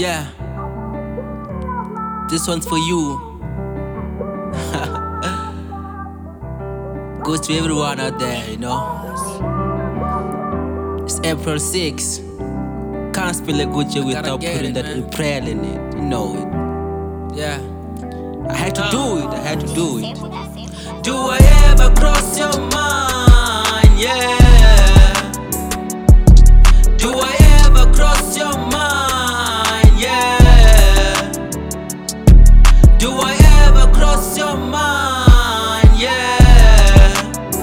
Yeah, this one's for you. Goes to everyone out there, you know. It's April 6. Can't spell a good year without putting that April in it. You know it. Yeah. I had to do it. I had to do it. Do I ever cross your mind? Yeah. Do I ever cross your mind? Yeah. Do I ever cross your mind? Yeah.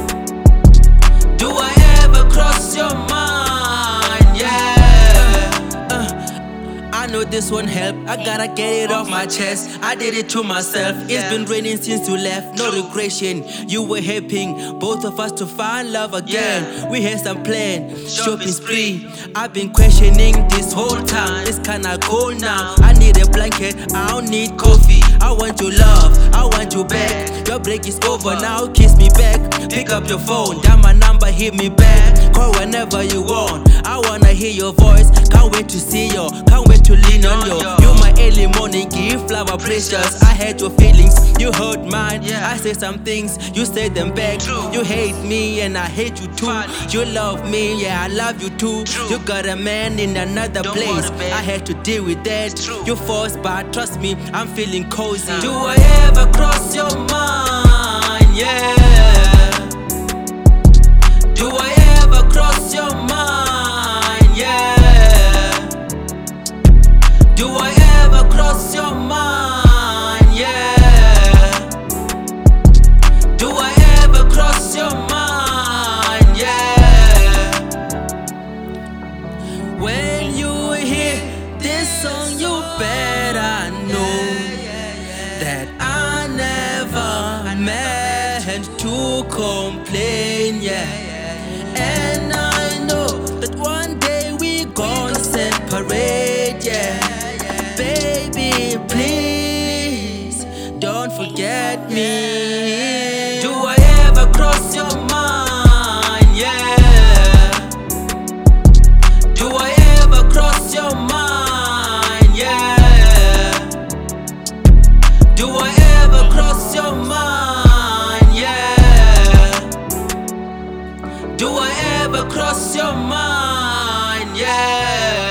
Do I ever cross your mind? Yeah. I know this won't help. I gotta get it off my chest. I did it to myself. It's been raining since you left. No regression. You were helping both of us to find love again. We had some plan, shopping spree. I've been questioning this whole time. It's kinda cold now. I need a blanket. I don't need coffee. I want your love. I want you back. Your break is over now. Kiss me back. Pick up your phone. Dial my number. Hit me back. Call whenever you want. I wanna hear your voice. Can't wait to see you. Can't wait to lean on you. You my early morning gift, flower precious. I had your feelings, you hurt mine. I said some things, you said them back. You hate me and I hate you too. You love me, yeah, I love you too. You got a man in another place. I had to deal with that. You forced, but trust me, I'm feeling cozy. Do I ever cross your mind? Yeah. Do I ever cross your mind? Yeah. Do I ever cross your mind? Yeah. Do I ever cross your mind? Yeah. When you hear this song, you better know that I never meant to complain, yeah. And I know that one day we gon' separate, yeah. Baby, please don't forget me. Do I ever cross your mind? Yeah. Do I ever cross your mind? Yeah. Do I ever cross your mind? Yeah. Do I ever cross your mind? Yeah.